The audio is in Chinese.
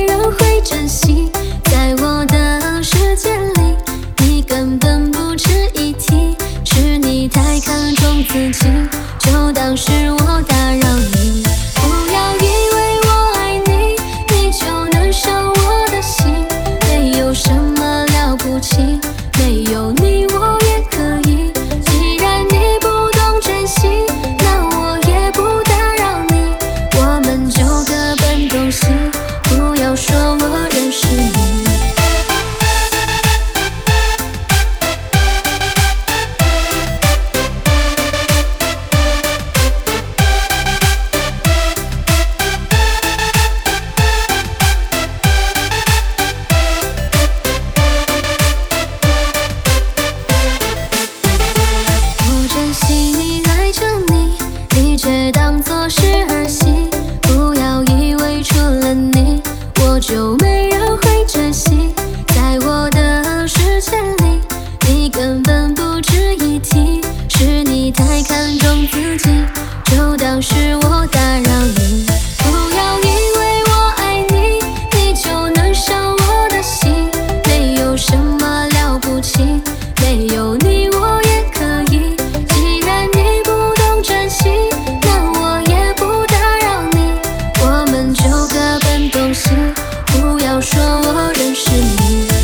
没人会珍惜。在我的世界里，你根本不值一提，是你太看重自己，就当是我打扰你。不要以为我爱你，你就能伤我的心，没有什么了不起，没有你我也可以。既然你不懂珍惜，那我也不打扰你，我们就各奔东西，不要说我认识你。我珍惜你，爱着你，你却当作是儿戏。不要以为除了你，我就没人会珍惜。在我的世界里，你根本不值一提，是你太看重自己，就当是我打扰你。不要以为我爱你，你就能伤我的心，没有什么了不起，没有你我也可以。既然你不懂珍惜，那我也不打扰你，我们就各奔东西，不要说我认识你。